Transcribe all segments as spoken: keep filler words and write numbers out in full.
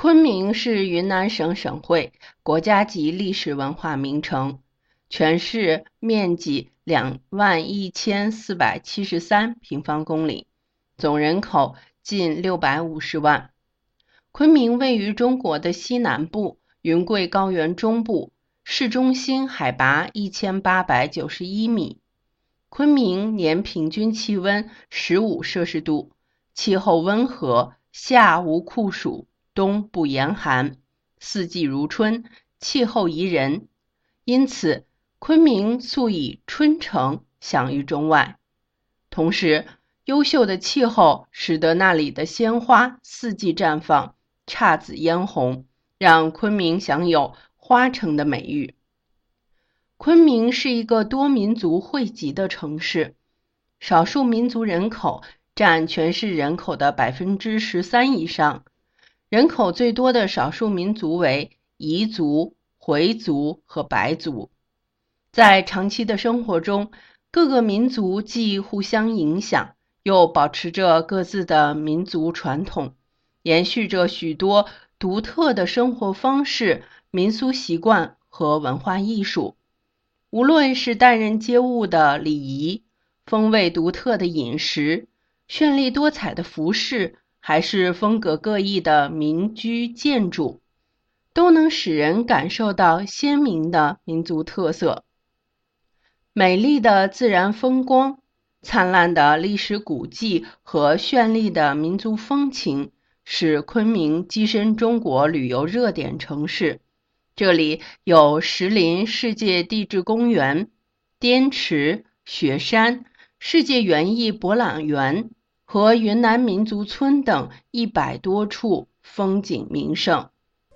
昆明是云南省省会，国家级历史文化名城，全市面积两万一千四百七十三平方公里，总人口近六百五十万。昆明位于中国的西南部，云贵高原中部，市中心海拔一千八百九十一米。昆明年平均气温十五摄氏度，气候温和，夏无酷暑，冬不严寒，四季如春，气候宜人。因此，昆明素以春城享誉中外。同时，优秀的气候使得那里的鲜花四季绽放，姹紫嫣红，让昆明享有花城的美誉。昆明是一个多民族汇集的城市，少数民族人口占全市人口的 百分之十三 以上，人口最多的少数民族为彝族、回族和白族。在长期的生活中，各个民族既互相影响，又保持着各自的民族传统，延续着许多独特的生活方式、民俗习惯和文化艺术。无论是待人接物的礼仪、风味独特的饮食、绚丽多彩的服饰，还是风格各异的民居建筑，都能使人感受到鲜明的民族特色。美丽的自然风光、灿烂的历史古迹和绚丽的民族风情，使昆明跻身中国旅游热点城市。这里有石林世界地质公园、滇池、雪山、世界园艺博览园和云南民族村等一百多处风景名胜。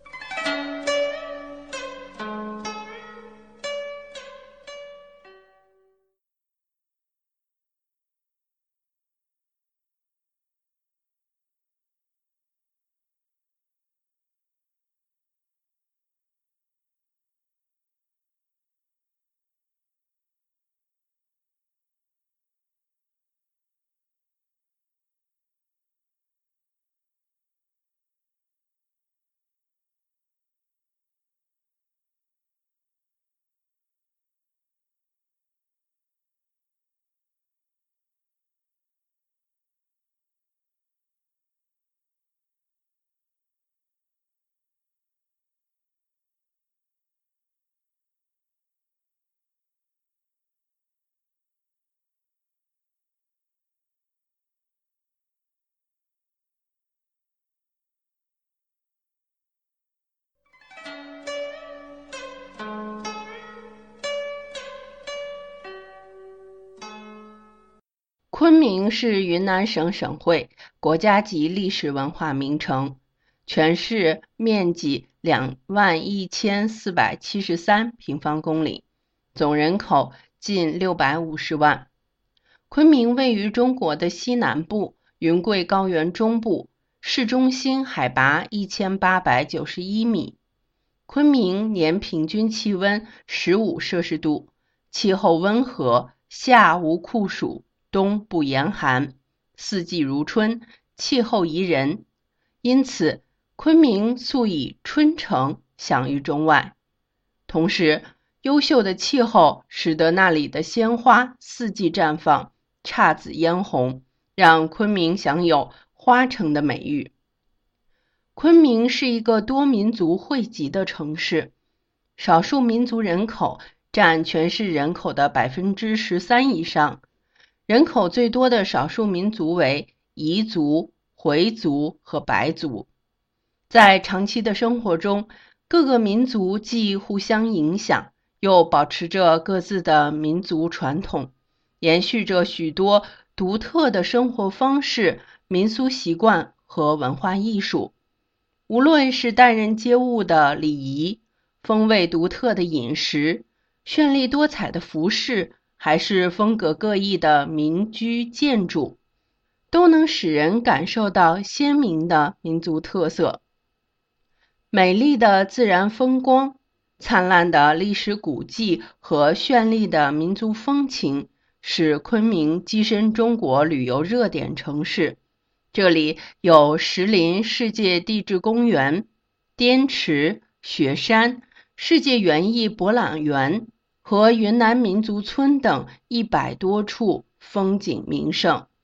昆明是云南省省会，国家级历史文化名城，全市面积两万一千四百七十三平方公里，总人口近六百五十万。昆明位于中国的西南部，云贵高原中部，市中心海拔一千八百九十一米。昆明年平均气温十五摄氏度，气候温和，夏无酷暑，冬不严寒，四季如春，气候宜人。因此，昆明素以春城享誉中外。同时，优秀的气候使得那里的鲜花四季绽放，姹紫嫣红，让昆明享有花城的美誉。昆明是一个多民族汇集的城市，少数民族人口占全市人口的 百分之十三 以上，人口最多的少数民族为彝族、回族和白族。在长期的生活中，各个民族既互相影响，又保持着各自的民族传统，延续着许多独特的生活方式、民俗习惯和文化艺术。无论是待人接物的礼仪、风味独特的饮食、绚丽多彩的服饰，还是风格各异的民居建筑，都能使人感受到鲜明的民族特色。美丽的自然风光、灿烂的历史古迹和绚丽的民族风情，使昆明跻身中国旅游热点城市。这里有石林世界地质公园、 滇池、雪山、世界园艺博览园和云南民族村等一百多处风景名胜。